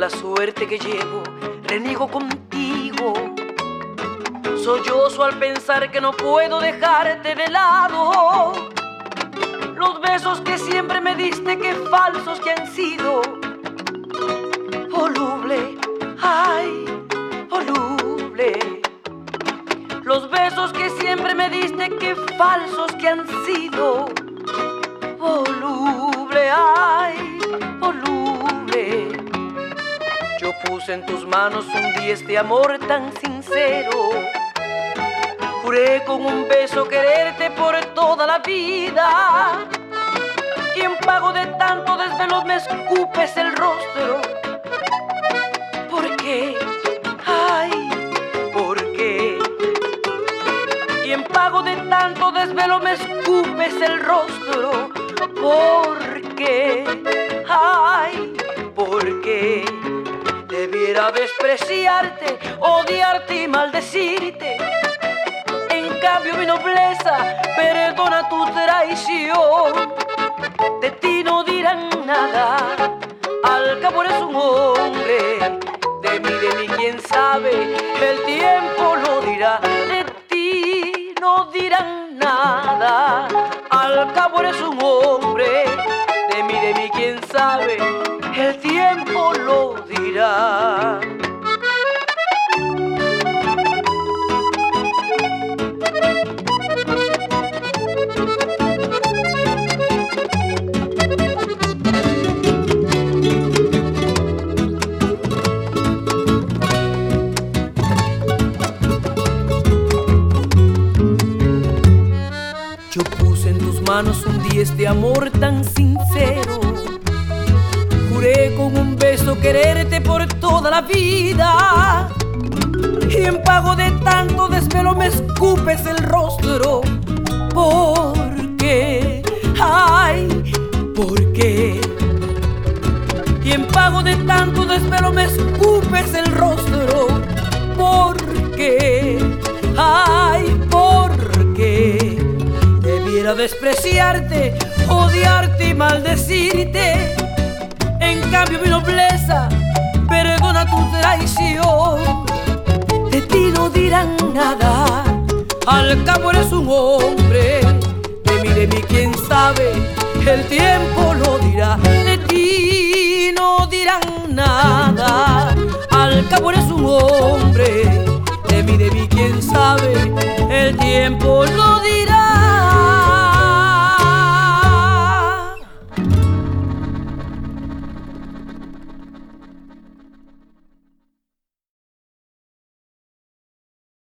la suerte que llevo, reniego contigo. Sollozo al pensar que no puedo dejarte de lado. Los besos que siempre me diste, qué falsos que han sido. Voluble, ay, voluble. Los besos que siempre me diste, qué falsos que han sido. Voluble, ay, voluble. Yo puse en tus manos un día este amor tan sincero. Juré con un beso quererte por toda la vida. Y en pago de tanto desvelo me escupes el rostro. ¿Por qué? Ay, ¿por qué? Y en pago de tanto desvelo me escupes el rostro. ¿Por qué? Ay, ¿por qué? Debiera despreciarte, odiarte y maldecirte. En cambio mi nobleza perdona tu traición. De ti no dirán nada, al cabo eres un hombre. De mí, quién sabe, el tiempo lo dirá. De ti no dirán nada, al cabo eres un hombre. De mí, quién sabe, el tiempo lo dirá. Yo puse en tus manos un día este amor tan sincero. Juré con un beso quererte por toda la vida. Y en pago de tanto desvelo me escupes el rostro. ¿Por qué? Ay, ¿por qué? Y en pago de tanto desvelo me escupes el rostro. ¿Por qué? Ay, ¿por qué? Debiera despreciarte, odiarte y maldecirte. En cambio mi nobleza perdona tu traición. De ti no dirán nada, al cabo eres un hombre. De mí, quién sabe, el tiempo lo dirá. De ti no dirán nada, al cabo eres un hombre. De mí, quién sabe, el tiempo lo dirá.